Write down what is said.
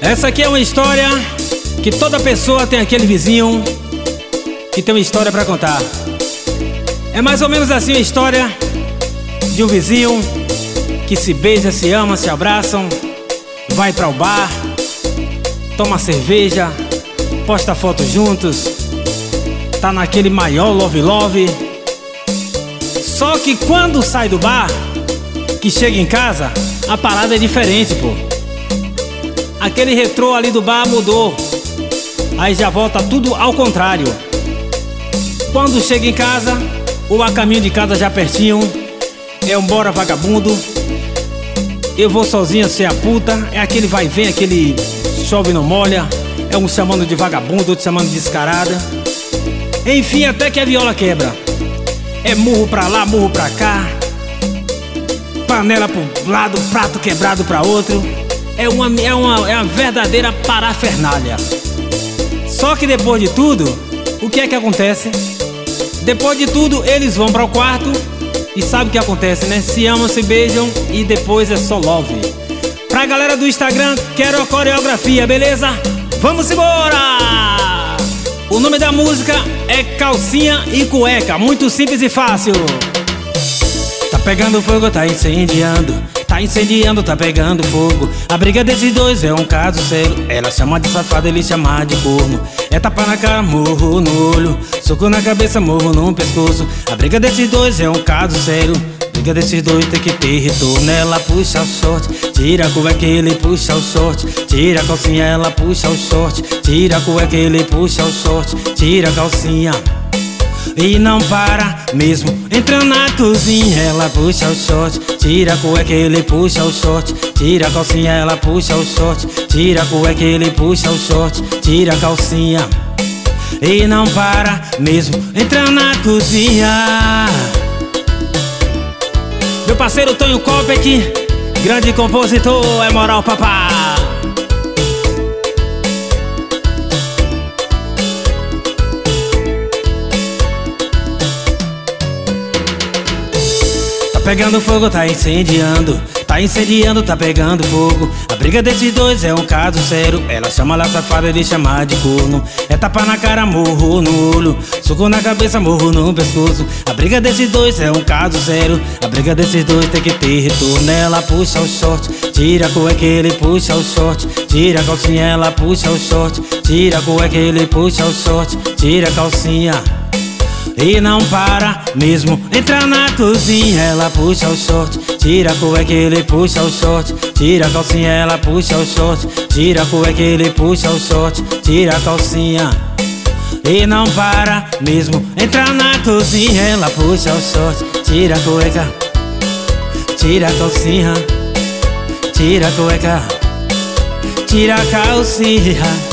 Essa aqui é uma história que toda pessoa tem aquele vizinho que tem uma história pra contar. É mais ou menos assim a história de um vizinho que se beija, se ama, se abraçam, vai para o bar, toma cerveja, posta fotos juntos, tá naquele maior love. Só que quando sai do bar, que chega em casa, a parada é diferente, pô. Aquele retrô ali do bar mudou, aí já volta tudo ao contrário. Quando chega em casa, ou a caminho de casa já pertinho, é um bora vagabundo, eu vou sozinha ser a puta. É aquele vai e vem, aquele chove não molha. É um chamando de vagabundo, outro chamando de descarada. Enfim, até que a viola quebra. É murro pra lá, murro pra cá, panela pro lado, prato quebrado pra outro. É uma verdadeira parafernália. Só que depois de tudo, o que é que acontece? Depois de tudo, eles vão para o quarto e sabe o que acontece, né? Se amam, se beijam e depois é só love. Pra galera do Instagram, quero a coreografia, beleza? Vamos embora! O nome da música é Calcinha e Cueca, muito simples e fácil. Tá pegando fogo, tá incendiando, tá pegando fogo. A briga desses dois é um caso sério. Ela chama de safado, ele chama de corno. É tapa na cara, morro no olho, soco na cabeça, morro no pescoço. A briga desses dois é um caso sério. Briga desses dois tem que ter retorno. Ela puxa o short, tira a cueca, ele puxa o short. Tira a calcinha, ela puxa o short. Tira a cueca, ele puxa o short. Tira a calcinha e não para mesmo. Entra na cozinha, ela puxa o short. Tira a cueca, ele puxa o short. Tira a calcinha, ela puxa o short. Tira a cueca, ele puxa o short. Tira a calcinha e não para mesmo. Entra na cozinha. Meu parceiro Tonho Kopek, grande compositor, é moral, papá. Tá pegando fogo, tá incendiando, tá pegando fogo. A briga desses dois é um caso sério. Ela chama lá safada, ele chama de corno. É tapa na cara, morro no olho, soco na cabeça, morro no pescoço. A briga desses dois é um caso sério. A briga desses dois tem que ter retorno. Ela puxa o short, tira a cueca, ele puxa o short. Tira a calcinha, ela puxa o short. Tira a cueca, ele puxa o short. Tira a calcinha e não para mesmo. Entra na cozinha, ela puxa o short. Tira a cueca, ele puxa o short. Tira a calcinha, ela puxa o short. Tira a cueca, ele puxa o short. Tira a calcinha e não para mesmo. Entra na cozinha, ela puxa o short. Tira a cueca, tira a calcinha. Tira a cueca, tira a calcinha.